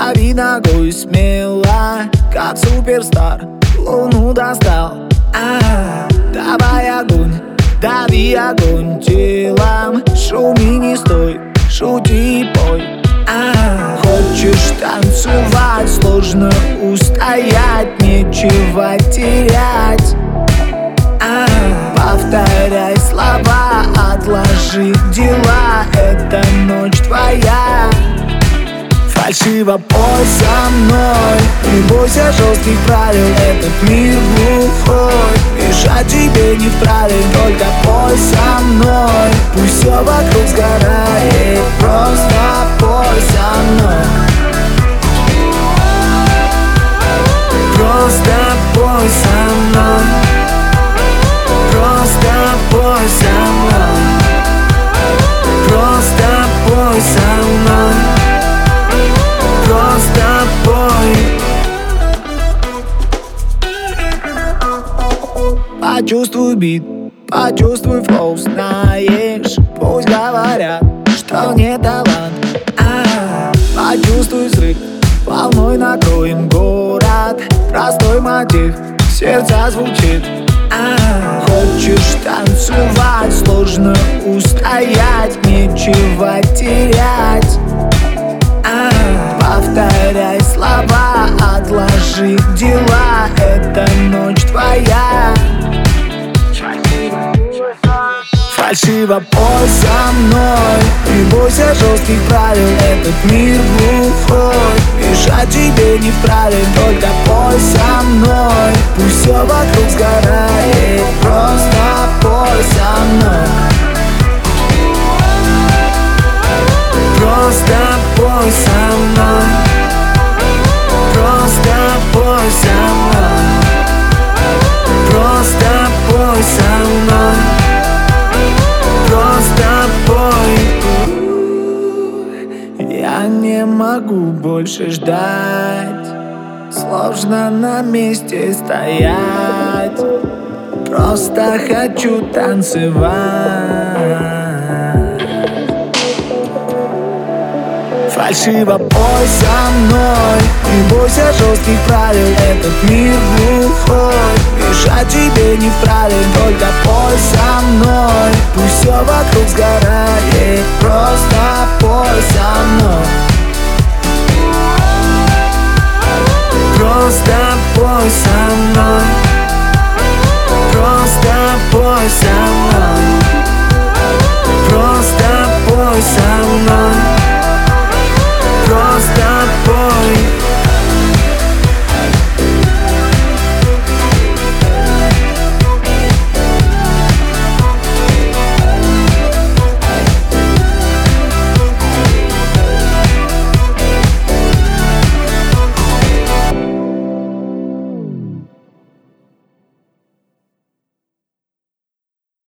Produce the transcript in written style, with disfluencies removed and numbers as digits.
Дави ногой смело, как суперстар, луну достал. Давай огонь, дави огонь телом. Шуми, не стой, шути и пой. Хочешь танцевать, сложно устоять, нечего терять. Повторяй слова, отложи дела, эта ночь твоя. Фальшиво пой со мной, не бойся жестких правил, этот мир глухой, мешать тебе не вправе, только пой со мной. Пусть все вокруг сгорает, просто пой со мной. Просто пой со мной. Просто пой со мной. Просто пой со мной. Просто пой. Почувствуй бит, почувствуй флоу, знаешь. Пусть говорят, что не талант. Почувствуй взрыв, волной накроем город. Простой мотив, сердце звучит. Хочешь танцевать, сложно устоять, нечего терять. Повторяй слова, отложи дела, эта ночь твоя. Фальшиво пой со мной, не бойся жестких правил, этот мир глухой, мешать тебе не вправе, только пой со мной. Пусть все вокруг сгорает, просто пой со мной. Просто пой со мной. Просто пой со мной. Просто пой со мной. Просто пой. Я не могу больше ждать, сложно на месте стоять. Просто хочу танцевать. Фальшиво пой со мной, не бойся жестких правил, этот мир глухой, мешать тебе не вправе, только пой со мной. Пусть все вокруг сгорает, просто